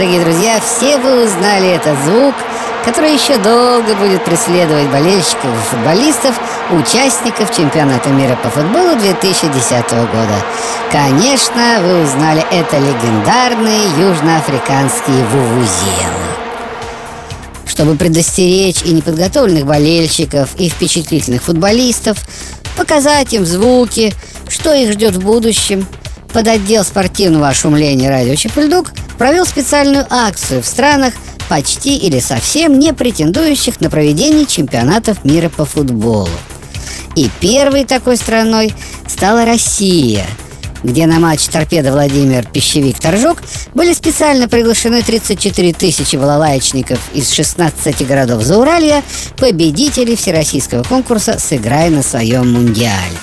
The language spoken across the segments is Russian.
дорогие друзья, все вы узнали этот звук, который еще долго будет преследовать болельщиков и футболистов, участников чемпионата мира по футболу 2010 года. Конечно, вы узнали это легендарные южноафриканские вувузелы. Чтобы предостеречь и неподготовленных болельщиков, и впечатлительных футболистов, показать им звуки, что их ждет в будущем, подотдел спортивного ошумления радио Чепульдук провел специальную акцию в странах, почти или совсем не претендующих на проведение чемпионатов мира по футболу. И первой такой страной стала Россия, где на матч «Торпедо Владимир Пищевик-Торжок» были специально приглашены 34 тысячи балалаечников из 16 городов Зауралья, победителей всероссийского конкурса «Сыграй на своем мундиале».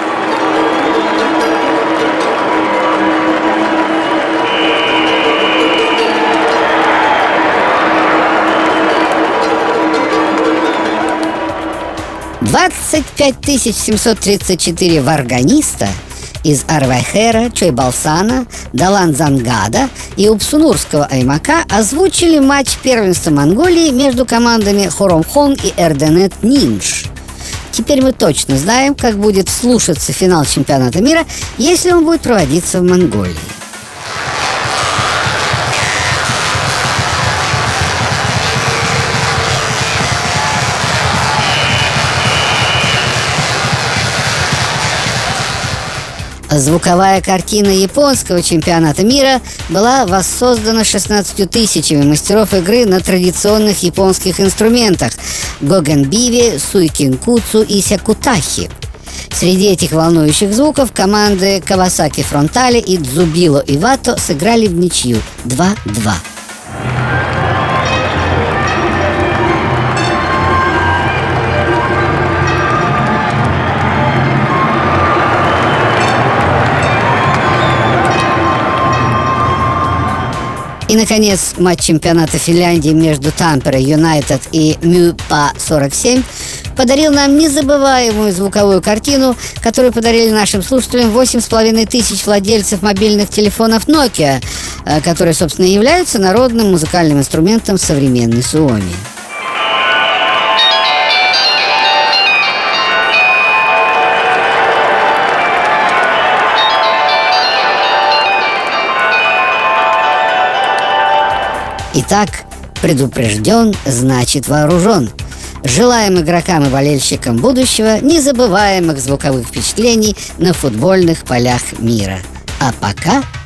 «25 734 варганиста» из Арвайхера, Чойбалсана, Далан-Зангада и Упсунурского Аймака озвучили матч первенства Монголии между командами Хоромхон и Эрденет Нинш. Теперь мы точно знаем, как будет слушаться финал чемпионата мира, если он будет проводиться в Монголии. Звуковая картина японского чемпионата мира была воссоздана 16 тысячами мастеров игры на традиционных японских инструментах гогенбиве, суйкинкуцу и сякутахи. Среди этих волнующих звуков команды Кавасаки Фронтале и Дзубило Ивато сыграли в ничью 2-2. И, наконец, матч чемпионата Финляндии между Тампере Юнайтед и МЮПА-47 подарил нам незабываемую звуковую картину, которую подарили нашим слушателям 8,5 тысяч владельцев мобильных телефонов Nokia, которые, собственно, являются народным музыкальным инструментом современной Суоми. Итак, предупрежден, значит вооружен. Желаем игрокам и болельщикам будущего незабываемых звуковых впечатлений на футбольных полях мира. А пока